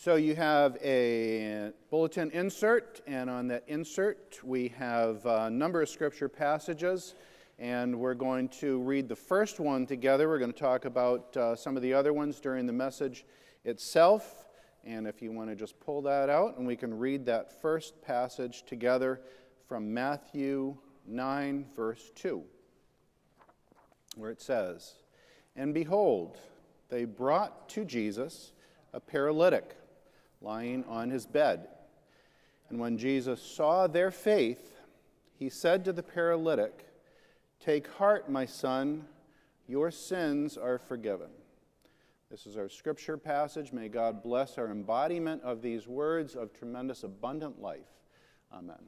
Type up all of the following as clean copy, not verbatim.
So you have a bulletin insert, and on that insert we have a number of scripture passages, and we're going to read the first one together. We're going to talk about some of the other ones during the message itself, and if you want to just pull that out, and we can read that first passage together from Matthew 9, verse 2, where it says, "And behold, they brought to Jesus a paralytic, lying on his bed. And when Jesus saw their faith, he said to the paralytic, 'Take heart, my son, your sins are forgiven.'" This is our scripture passage. May God bless our embodiment of these words of tremendous abundant life. Amen.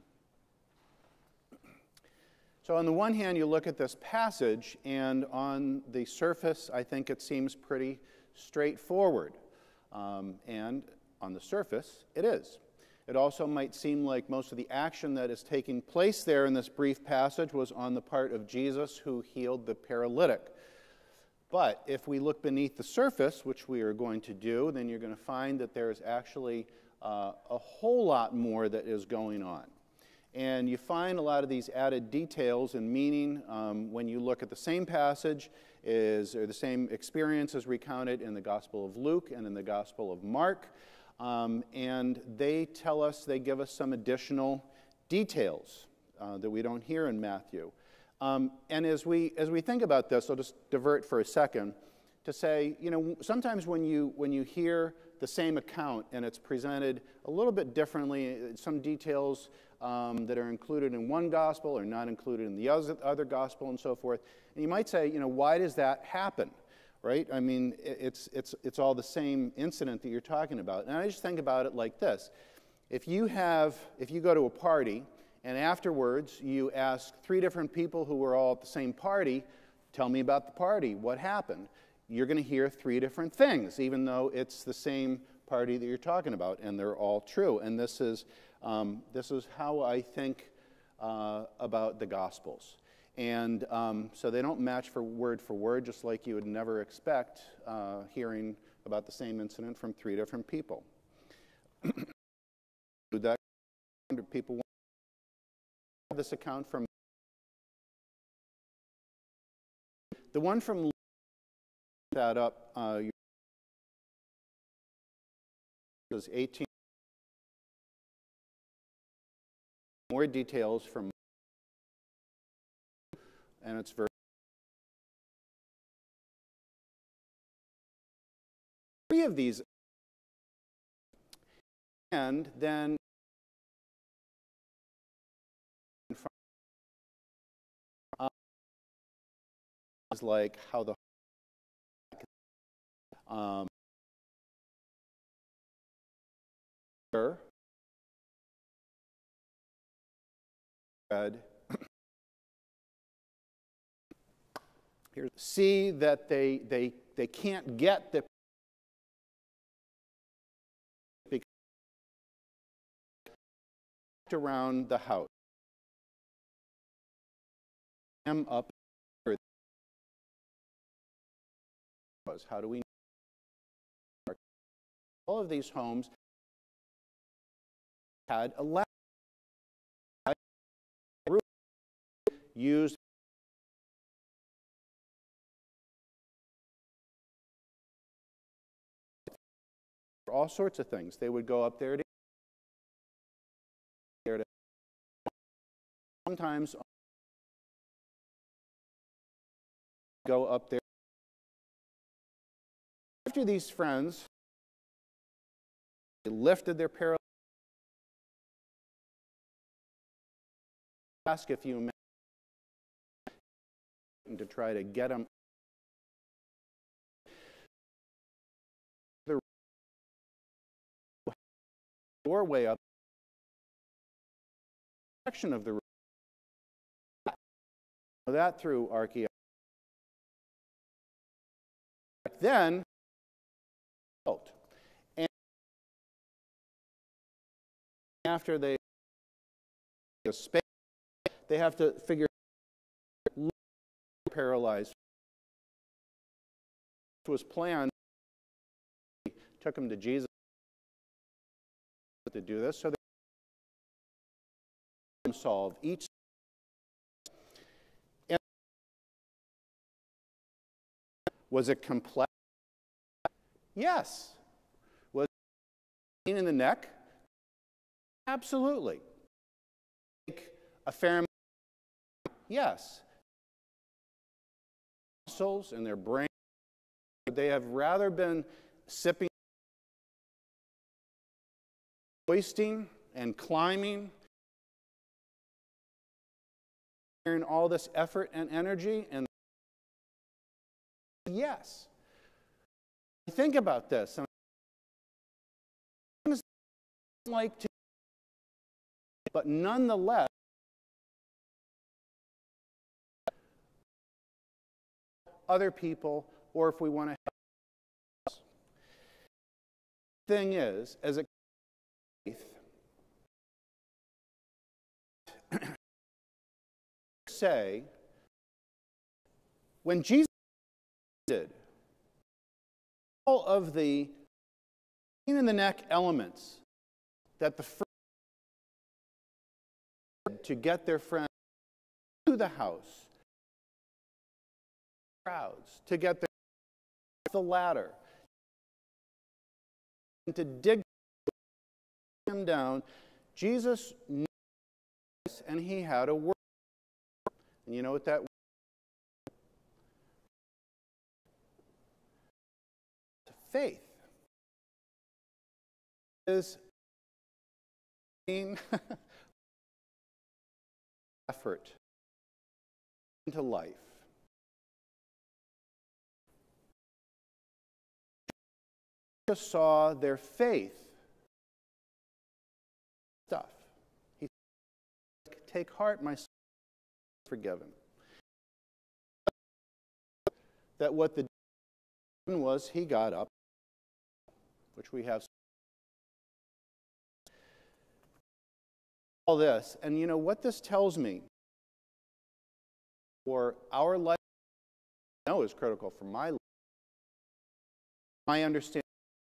So on the one hand, you look at this passage, and on the surface, I think it seems pretty straightforward. And on the surface, it is. It also might seem like most of the action that is taking place there in this brief passage was on the part of Jesus, who healed the paralytic. But if we look beneath the surface, which we are going to do, then you're going to find that there is actually a whole lot more that is going on. And you find a lot of these added details and meaning when you look at the same passage or the same experiences recounted in the Gospel of Luke and in the Gospel of Mark. And they give us some additional details that we don't hear in Matthew. And as we think about this, I'll just divert for a second to say, sometimes when you hear the same account and it's presented a little bit differently, some details that are included in one gospel are not included in the other gospel and so forth, and you might say, why does that happen? Right? I mean, it's all the same incident that you're talking about. And I just think about it like this. If you go to a party and afterwards you ask 3 different people who were all at the same party, tell me about the party, what happened? You're going to hear 3 different things, even though it's the same party that you're talking about, and they're all true. And this is how I think about the Gospels. And so they don't match for word, just like you would never expect hearing about the same incident from 3 different people. That people want this account from the one from that up is 18 more details from, and it's very 3 of these, and then is like how the here see that they can't get the around the house. I'm up. How do we know? All of these homes had a ladder used for all sorts of things. They would go up there to sometimes go up there. After these friends, they lifted their paralytic, ask if you to try to get them the doorway up section of the room. That through archaeology. Then built. And after they space, they have to figure paralyzed. It was planned. Took him to Jesus. to do this, so they solve each. And was it complex? Yes. Was it pain in the neck? Absolutely. Take a fair amount. Yes. Muscles in their brain. Would they have rather been sipping, hoisting, and climbing, and all this effort and energy? And yes. Think about this. Things like to, but nonetheless, other people, or if we want to help. Thing is, as a faith, say, when Jesus did all of the pain in the neck elements that the first to get their friends to the house, crowds, to get the ladder, and to dig him down, Jesus knew this, and he had a word. And you know what that word is? Faith. Is effort into life. Jesus saw their faith stuff. He said, "Take heart, my son, forgiven." That what the was, he got up, which we have all this. And you know what this tells me for our life, I know is critical for my life, my understanding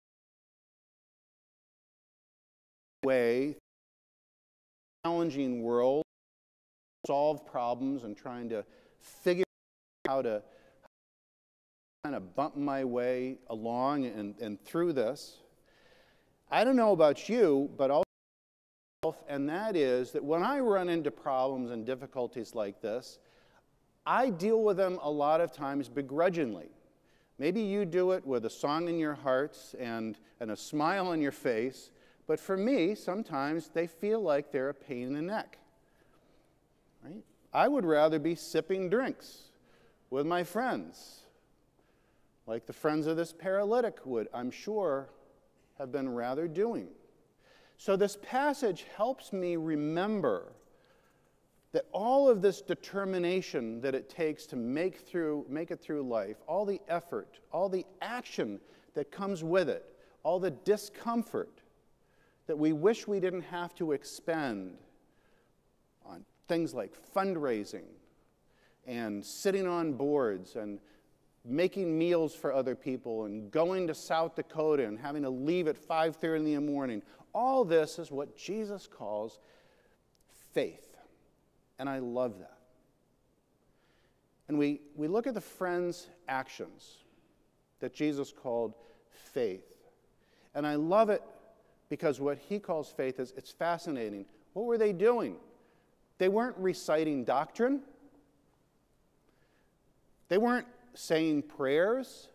way, challenging world, solve problems and trying to figure out how to kind of bump my way along and through this. I don't know about you, but also, and that is that when I run into problems and difficulties like this, I deal with them a lot of times begrudgingly. Maybe you do it with a song in your hearts and a smile on your face, but for me, sometimes they feel like they're a pain in the neck. Right? I would rather be sipping drinks with my friends, like the friends of this paralytic would, I'm sure, have been rather doing. So this passage helps me remember that all of this determination that it takes to make it through life, all the effort, all the action that comes with it, all the discomfort that we wish we didn't have to expend on things like fundraising and sitting on boards and making meals for other people and going to South Dakota and having to leave at 5:30 in the morning. All this is what Jesus calls faith. And I love that. And we look at the friends' actions that Jesus called faith. And I love it because what he calls faith is, it's fascinating. What were they doing? They weren't reciting doctrine. They weren't saying prayers.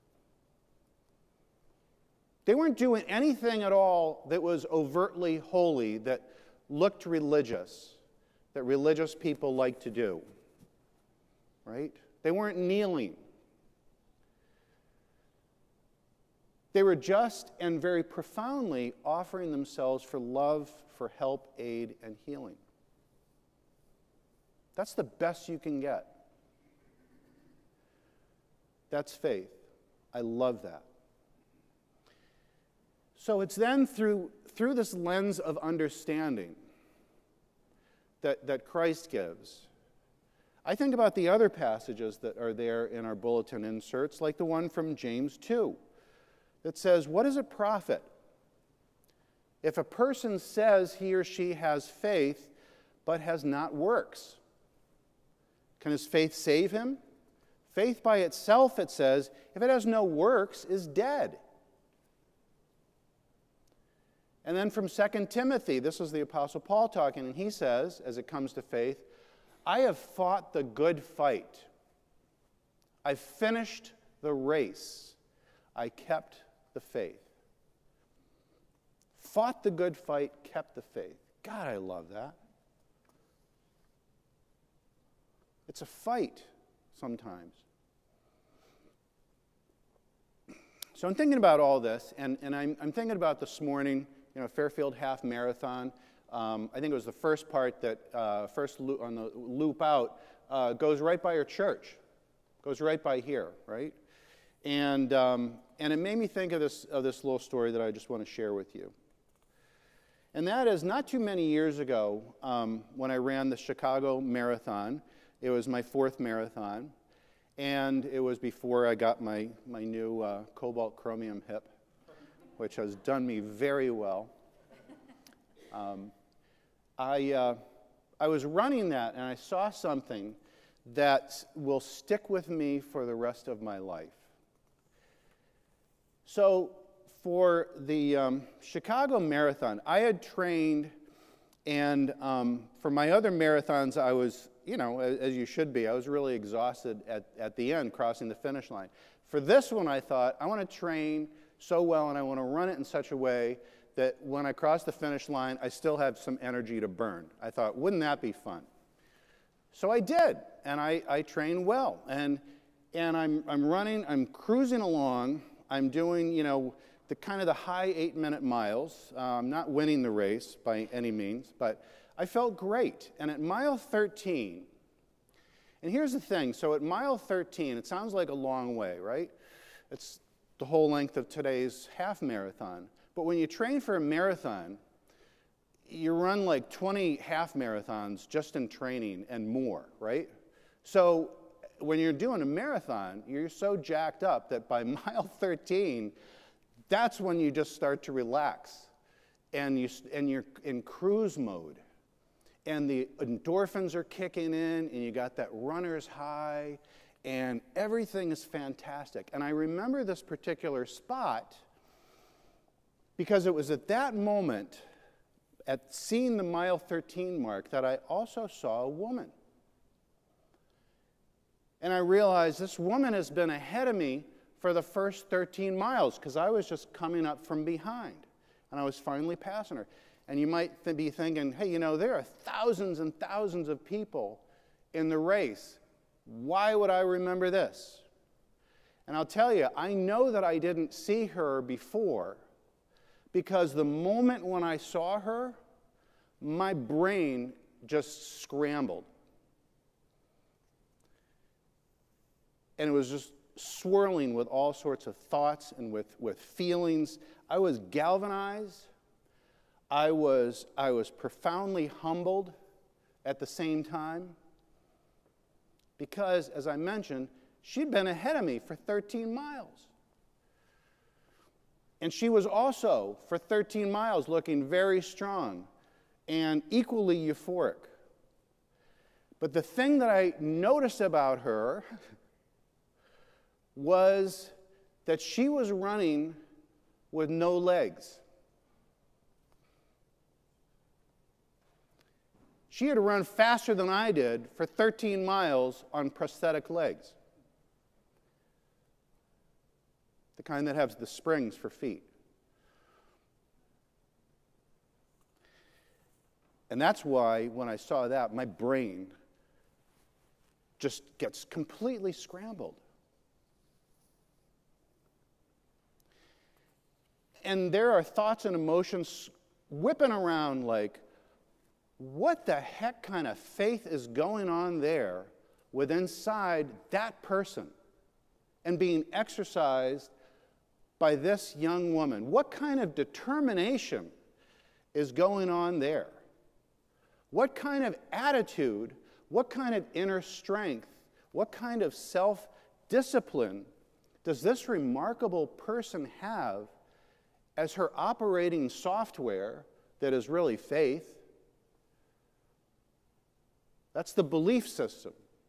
They weren't doing anything at all that was overtly holy, that looked religious, that religious people like to do. Right? They weren't kneeling. They were just and very profoundly offering themselves for love, for help, aid, and healing. That's the best you can get. That's faith. I love that. So it's then through this lens of understanding that Christ gives. I think about the other passages that are there in our bulletin inserts, like the one from James 2, that says, what does it profit If a person says he or she has faith but has not works, can his faith save him? Faith by itself, it says, if it has no works, is dead. And then from 2 Timothy, this is the Apostle Paul talking, and he says, as it comes to faith, I have fought the good fight. I've finished the race. I kept the faith. Fought the good fight, kept the faith. God, I love that. It's a fight sometimes. So I'm thinking about all this, and I'm thinking about this morning, Fairfield Half Marathon. I think it was the first part that, first loop, on the loop out, goes right by your church. Goes right by here, right? And it made me think of this little story that I just want to share with you. And that is, not too many years ago, when I ran the Chicago Marathon, it was my 4th marathon, and it was before I got my new cobalt chromium hip, which has done me very well. I was running that, and I saw something that will stick with me for the rest of my life. So for the Chicago Marathon, I had trained, and for my other marathons, I was, as you should be, I was really exhausted at the end, crossing the finish line. For this one, I thought, I want to train so well, and I want to run it in such a way that when I cross the finish line, I still have some energy to burn. I thought, wouldn't that be fun? So I did, and I trained well, and I'm running, I'm cruising along, I'm doing, the kind of the high 8-minute miles. I'm not winning the race by any means, but I felt great. And at mile 13, and here's the thing, so at mile 13, it sounds like a long way, right? It's the whole length of today's half marathon. But when you train for a marathon, you run like 20 half marathons just in training and more, right? So when you're doing a marathon, you're so jacked up that by mile 13, that's when you just start to relax, and you're in cruise mode, and the endorphins are kicking in, and you got that runner's high, and everything is fantastic. And I remember this particular spot because it was at that moment, at seeing the mile 13 mark, that I also saw a woman. And I realized this woman has been ahead of me for the first 13 miles because I was just coming up from behind, and I was finally passing her. And you might be thinking, hey, there are thousands and thousands of people in the race. Why would I remember this? And I'll tell you, I know that I didn't see her before because the moment when I saw her, my brain just scrambled. And it was just swirling with all sorts of thoughts and with feelings. I was galvanized. I was profoundly humbled at the same time because, as I mentioned, she'd been ahead of me for 13 miles. And she was also, for 13 miles, looking very strong and equally euphoric. But the thing that I noticed about her was that she was running with no legs. She had run faster than I did for 13 miles on prosthetic legs, the kind that has the springs for feet. And that's why when I saw that, my brain just gets completely scrambled. And there are thoughts and emotions whipping around like, what the heck kind of faith is going on there with inside that person and being exercised by this young woman? What kind of determination is going on there? What kind of attitude, what kind of inner strength, what kind of self-discipline does this remarkable person have as her operating software that is really faith. That's the belief system.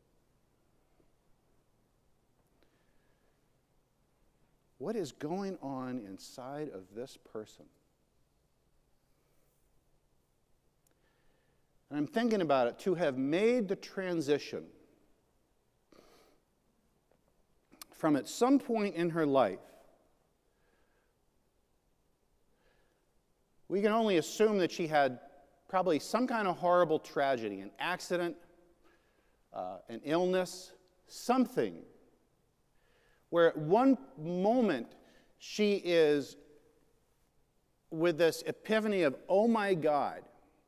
What is going on inside of this person? And I'm thinking about it, to have made the transition from at some point in her life, we can only assume that she had probably some kind of horrible tragedy, an accident, an illness, something, where at one moment she is with this epiphany of, oh my God,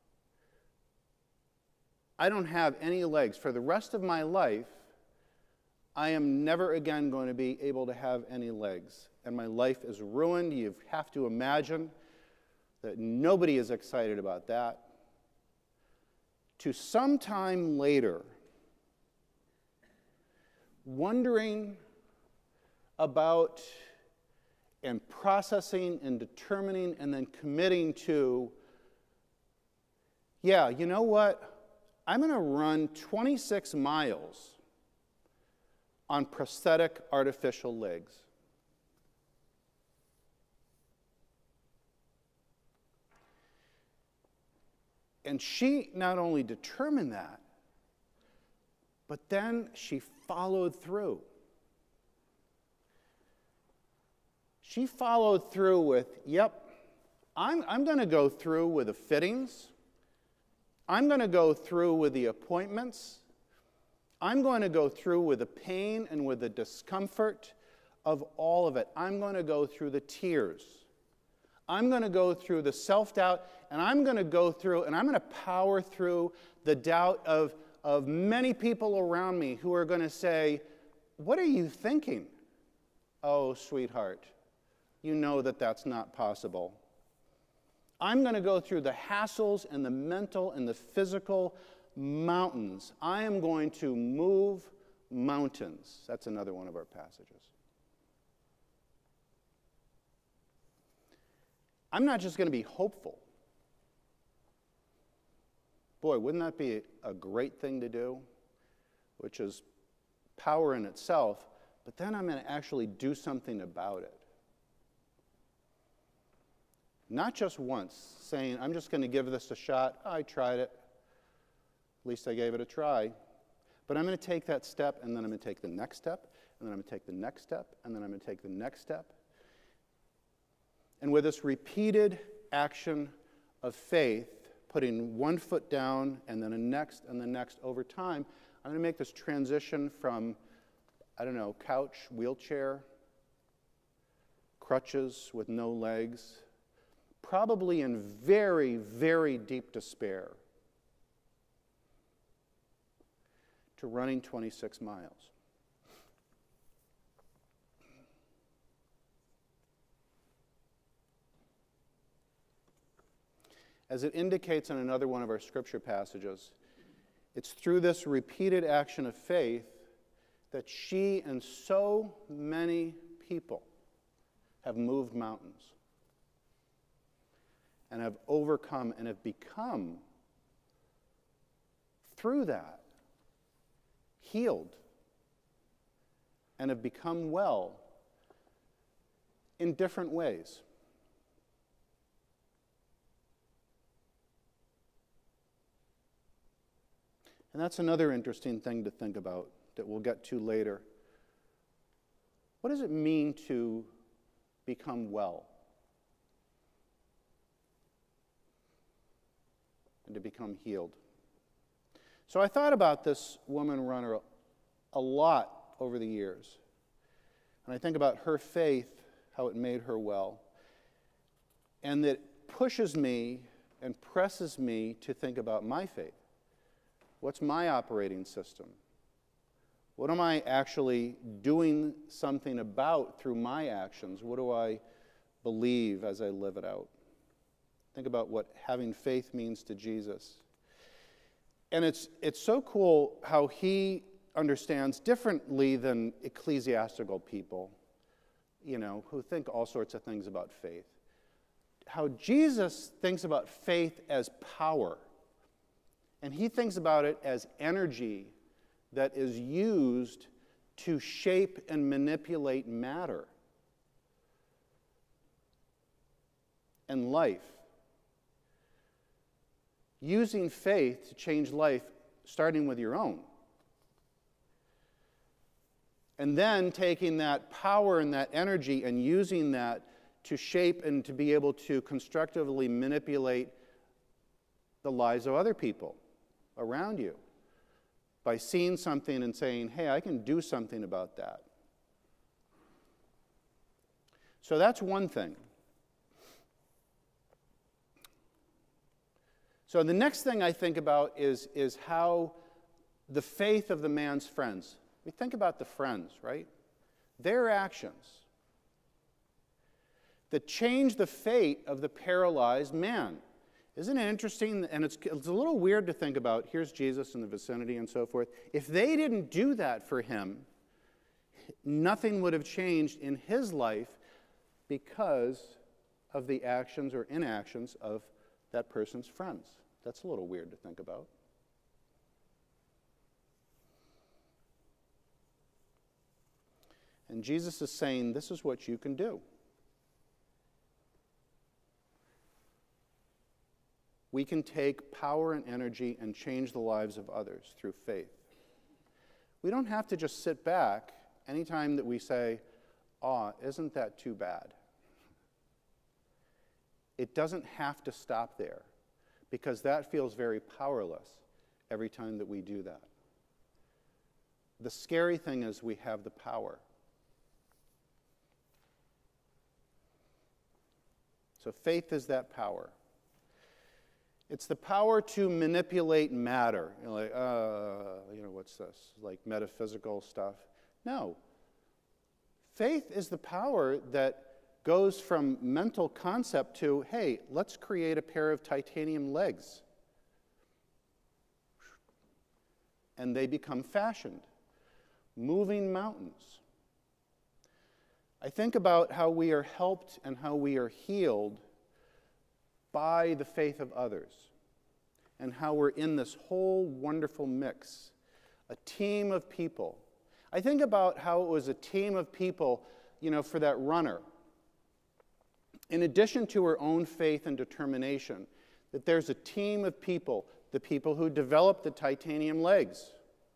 I don't have any legs. For the rest of my life, I am never again going to be able to have any legs. And my life is ruined. You have to imagine that nobody is excited about that. To sometime later, wondering about and processing and determining and then committing to, yeah, you know what? I'm going to run 26 miles on prosthetic artificial legs. And she not only determined that, but then she followed through. She followed through with, yep, I'm going to go through with the fittings. I'm going to go through with the appointments. I'm going to go through with the pain and with the discomfort of all of it. I'm going to go through the tears. I'm going to go through the self-doubt, and I'm going to go through, and I'm going to power through the doubt of many people around me who are going to say, what are you thinking? Oh, sweetheart, you know that that's not possible. I'm going to go through the hassles and the mental and the physical mountains. I am going to move mountains. That's another one of our passages. I'm not just going to be hopeful. Boy, wouldn't that be a great thing to do? Which is power in itself, but then I'm going to actually do something about it. Not just once, saying, I'm just going to give this a shot. Oh, I tried it. At least I gave it a try. But I'm going to take that step, and then I'm going to take the next step, and then I'm going to take the next step, and then I'm going to take the next step. And with this repeated action of faith, putting one foot down and then a next and the next over time, I'm going to make this transition from, I don't know, couch, wheelchair, crutches with no legs, probably in very, very deep despair, to running 26 miles. As it indicates in another one of our scripture passages, it's through this repeated action of faith that she and so many people have moved mountains and have overcome and have become, through that, healed and have become well in different ways. And that's another interesting thing to think about that we'll get to later. What does it mean to become well? And to become healed? So I thought about this woman runner a lot over the years. And I think about her faith, how it made her well. And that pushes me and presses me to think about my faith. What's my operating system? What am I actually doing something about through my actions? What do I believe as I live it out? Think about what having faith means to Jesus. And it's so cool how he understands differently than ecclesiastical people, who think all sorts of things about faith. how Jesus thinks about faith as power. And he thinks about it as energy that is used to shape and manipulate matter and life. Using faith to change life, starting with your own. And then taking that power and that energy and using that to shape and to be able to constructively manipulate the lives of other people around you by seeing something and saying, hey, I can do something about that. So that's one thing. So the next thing I think about is how the faith of the man's friends. We think about the friends, right? Their actions that change the fate of the paralyzed man. Isn't it interesting? And it's a little weird to think about. Here's Jesus in the vicinity and so forth. If they didn't do that for him, nothing would have changed in his life because of the actions or inactions of that person's friends. That's a little weird to think about. And Jesus is saying, this is what you can do. We can take power and energy and change the lives of others through faith. We don't have to just sit back anytime that we say, "Oh, isn't that too bad?" It doesn't have to stop there, because that feels very powerless every time that we do that. The scary thing is we have the power. So faith is that power. It's the power to manipulate matter. Like, what's this? Like metaphysical stuff? No. Faith is the power that goes from mental concept to, hey, let's create a pair of titanium legs. And they become fashioned. Moving mountains. I think about how we are helped and how we are healed by the faith of others, and how we're in this whole wonderful mix, a team of people. I think about how it was a team of people, for that runner. In addition to her own faith and determination, that there's a team of people, the people who developed the titanium legs,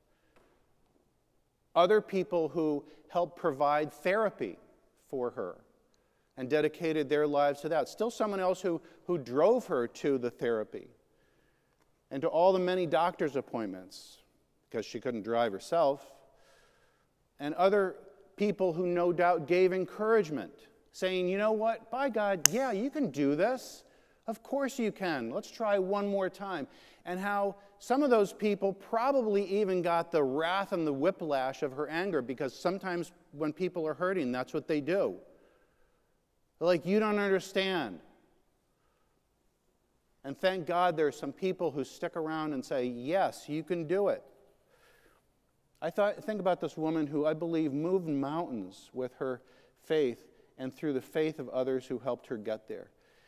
other people who helped provide therapy for her and dedicated their lives to that. Still someone else who drove her to the therapy and to all the many doctor's appointments because she couldn't drive herself. And other people who no doubt gave encouragement, saying, you know what, by God, yeah, you can do this. Of course you can. Let's try one more time. And how some of those people probably even got the wrath and the whiplash of her anger, because sometimes when people are hurting, that's what they do. They're like, you don't understand. And thank God there are some people who stick around and say, yes, you can do it. Think about this woman who I believe moved mountains with her faith and through the faith of others who helped her get there.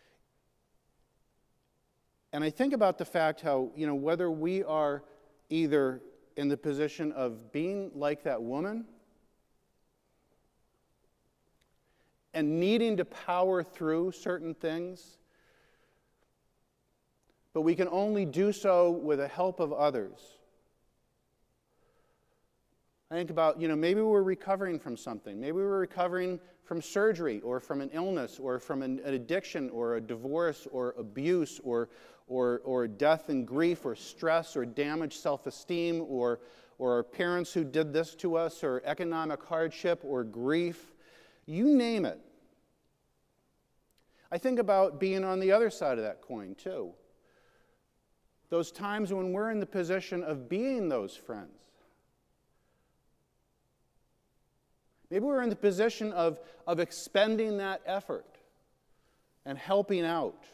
And I think about the fact how, whether we are either in the position of being like that woman and needing to power through certain things, but we can only do so with the help of others. I think about, maybe we're recovering from something. Maybe we're recovering from surgery or from an illness or from an addiction or a divorce or abuse or death and grief or stress or damaged self-esteem or parents who did this to us or economic hardship or grief. You name it. I think about being on the other side of that coin too. Those times when we're in the position of being those friends. Maybe we're in the position of expending that effort and helping out.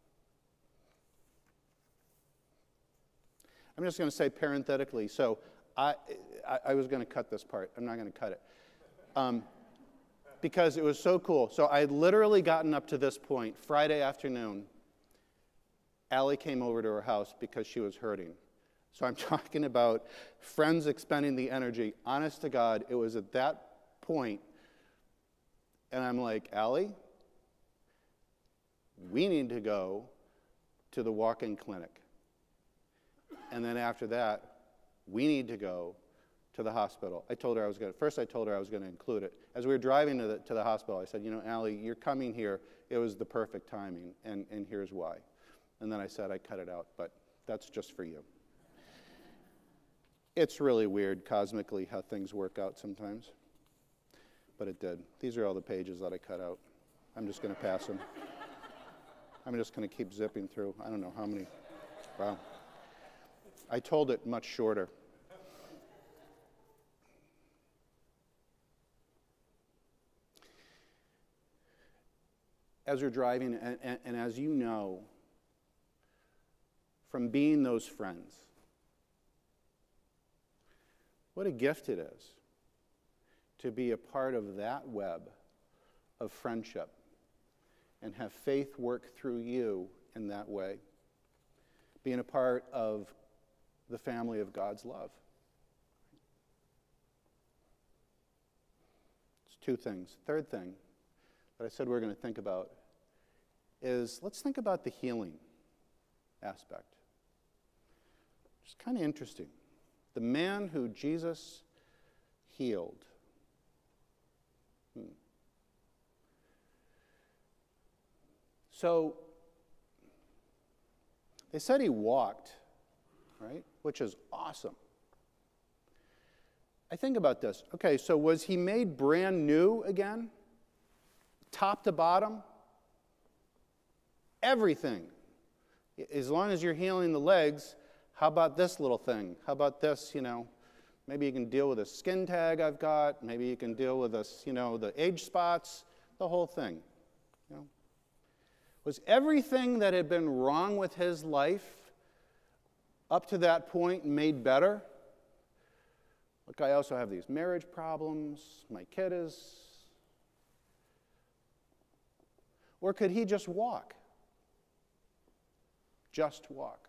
I'm just going to say parenthetically, so I was going to cut this part. I'm not going to cut it. because it was so cool. So I had literally gotten up to this point. Friday afternoon, Allie came over to her house because she was hurting. So I'm talking about friends expending the energy. Honest to God, it was at that point, and I'm like, Allie, we need to go to the walk-in clinic. And then after that, we need to go to the hospital. I told her I was going to include it. As we were driving to the hospital, I said, Allie, you're coming here. It was the perfect timing, and here's why. And then I said I cut it out, but that's just for you. It's really weird cosmically how things work out sometimes, but it did. These are all the pages that I cut out. I'm just going to pass them. I'm just going to keep zipping through. I don't know how many. Wow. I told it much shorter. As you're driving, and as you know, from being those friends, what a gift it is to be a part of that web of friendship and have faith work through you in that way. Being a part of the family of God's love. It's two things. Third thing that I said we're going to think about is let's think about the healing aspect. It's kind of interesting. The man who Jesus healed. So, they said he walked, right? Which is awesome. I think about this. Okay, so was he made brand new again? Top to bottom? Everything. As long as you're healing the legs, how about this little thing? How about this, maybe you can deal with a skin tag I've got. Maybe you can deal with this, the age spots, the whole thing. Was everything that had been wrong with his life up to that point made better? Look, I also have these marriage problems. My kid is. Or could he just walk? Just walk.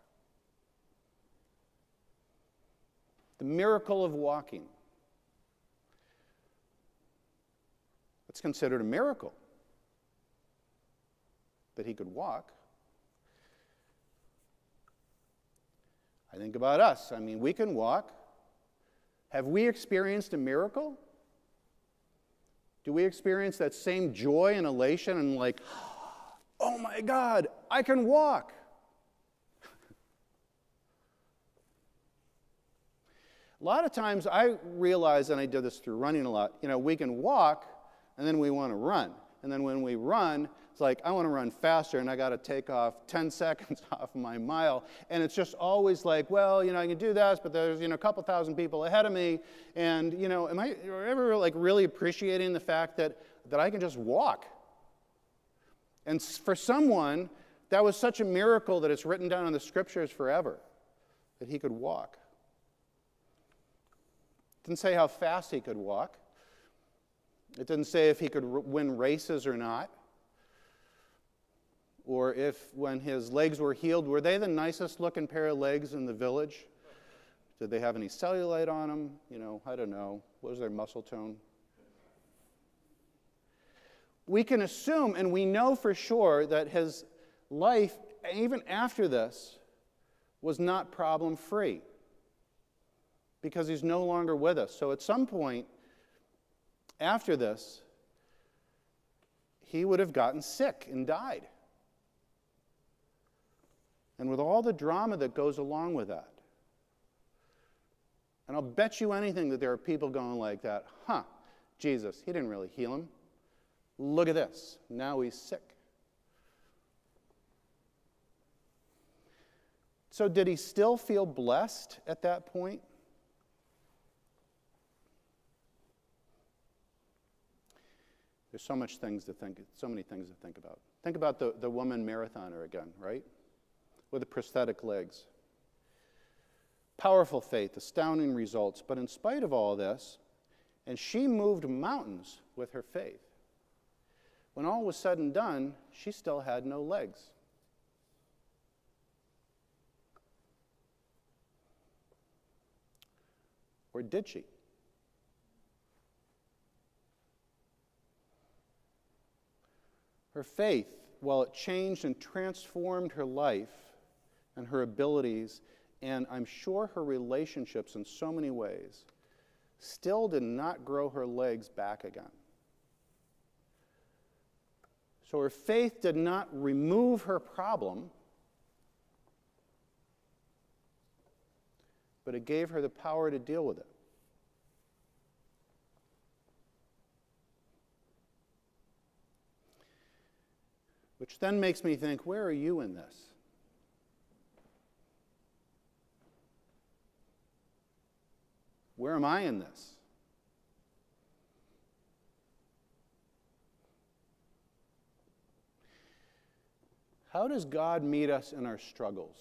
The miracle of walking. It's considered a miracle that he could walk. I think about us. We can walk. Have we experienced a miracle? Do we experience that same joy and elation and like, oh my God, I can walk? A lot of times I realize, and I did this through running a lot, we can walk and then we want to run. And then when we run, it's like, I want to run faster and I got to take off 10 seconds off my mile. And it's just always like, well, I can do this, but there's, a couple thousand people ahead of me. And, am I ever really appreciating the fact that I can just walk? And for someone, that was such a miracle that it's written down in the scriptures forever, that he could walk. It didn't say how fast he could walk. It didn't say if he could win races or not. Or if, when his legs were healed, were they the nicest looking pair of legs in the village? Did they have any cellulite on them? I don't know. What was their muscle tone? We can assume, and we know for sure, that his life, even after this, was not problem-free, because he's no longer with us. So at some point after this, he would have gotten sick and died. And with all the drama that goes along with that. And I'll bet you anything that there are people going like that, Jesus, he didn't really heal him. Look at this. Now he's sick. So did he still feel blessed at that point? There's so many things to think about. Think about the woman marathoner again, right? With the prosthetic legs. Powerful faith, astounding results. But in spite of all this, and she moved mountains with her faith. When all was said and done, she still had no legs. Or did she? Her faith, while it changed and transformed her life and her abilities, and I'm sure her relationships in so many ways, still did not grow her legs back again. So her faith did not remove her problem, but it gave her the power to deal with it. Which then makes me think, where are you in this? Where am I in this? How does God meet us in our struggles?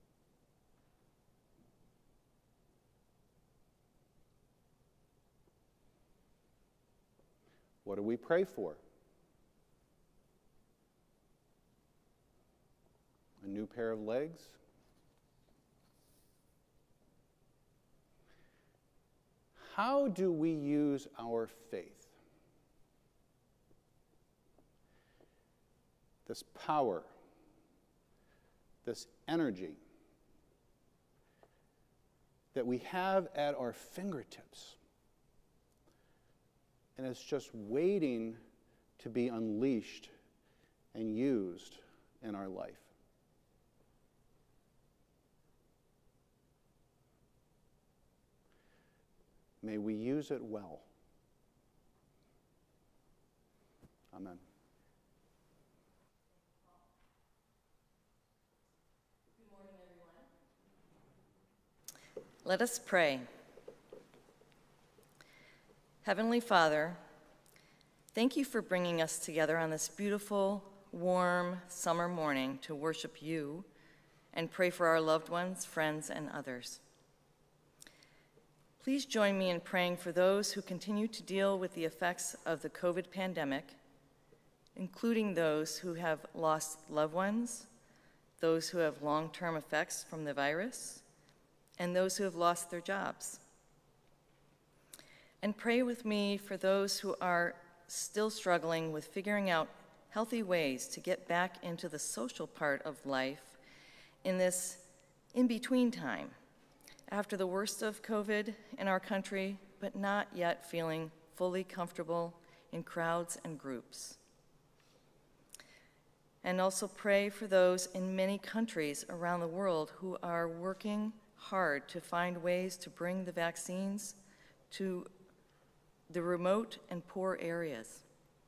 What do we pray for? A new pair of legs? How do we use our faith? This power, this energy that we have at our fingertips, and it's just waiting to be unleashed and used in our life. May we use it well. Amen. Good morning, everyone. Let us pray. Heavenly Father, thank you for bringing us together on this beautiful, warm summer morning to worship you and pray for our loved ones, friends, and others. Please join me in praying for those who continue to deal with the effects of the COVID pandemic, including those who have lost loved ones, those who have long-term effects from the virus, and those who have lost their jobs. And pray with me for those who are still struggling with figuring out healthy ways to get back into the social part of life in this in-between time, after the worst of COVID in our country, but not yet feeling fully comfortable in crowds and groups. And also pray for those in many countries around the world who are working hard to find ways to bring the vaccines to the remote and poor areas.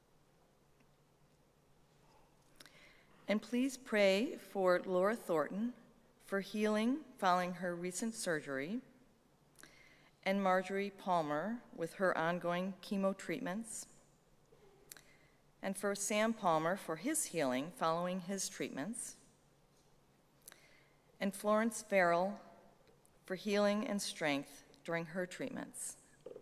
And please pray for Laura Thornton for healing following her recent surgery, and Marjorie Palmer with her ongoing chemo treatments, and for Sam Palmer for his healing following his treatments, and Florence Farrell for healing and strength during her treatments.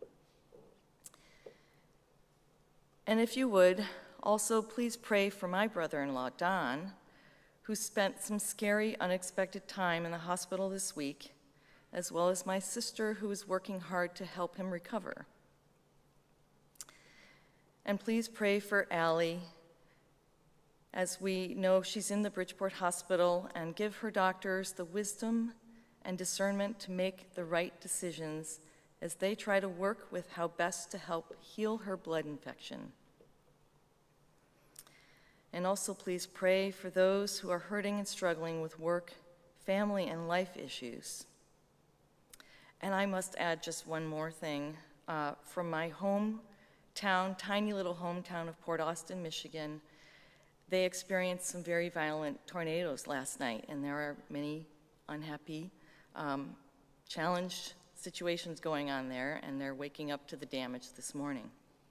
And if you would, also please pray for my brother-in-law, Don, who spent some scary, unexpected time in the hospital this week, as well as my sister, who is working hard to help him recover. And please pray for Allie, as we know she's in the Bridgeport Hospital, and give her doctors the wisdom and discernment to make the right decisions as they try to work with how best to help heal her blood infection. And also please pray for those who are hurting and struggling with work, family, and life issues. And I must add just one more thing. From my hometown, tiny little hometown of Port Austin, Michigan, they experienced some very violent tornadoes last night, and there are many unhappy, challenged situations going on there, and they're waking up to the damage this morning.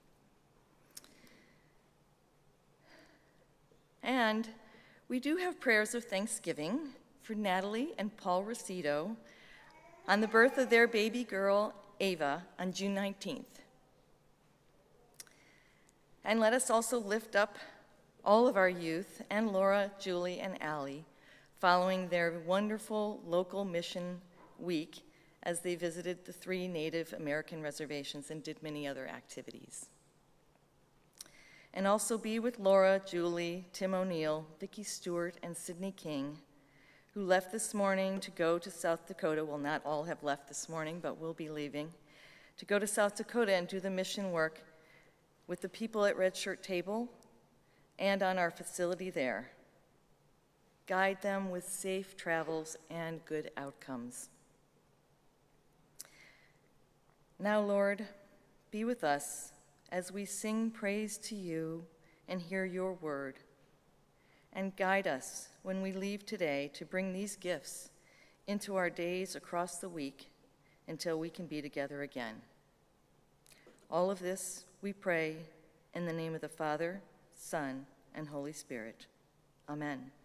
And we do have prayers of thanksgiving for Natalie and Paul Rosito on the birth of their baby girl, Ava, on June 19th. And let us also lift up all of our youth, and Laura, Julie, and Allie, following their wonderful local mission week as they visited the 3 Native American reservations and did many other activities. And also be with Laura, Julie, Tim O'Neill, Vicki Stewart, and Sydney King, who left this morning to go to South Dakota. Well, not all have left this morning, but will be leaving, to go to South Dakota and do the mission work with the people at Red Shirt Table and on our facility there. Guide them with safe travels and good outcomes. Now, Lord, be with us as we sing praise to you and hear your word, and guide us when we leave today to bring these gifts into our days across the week until we can be together again. All of this we pray in the name of the Father, Son, and Holy Spirit. Amen.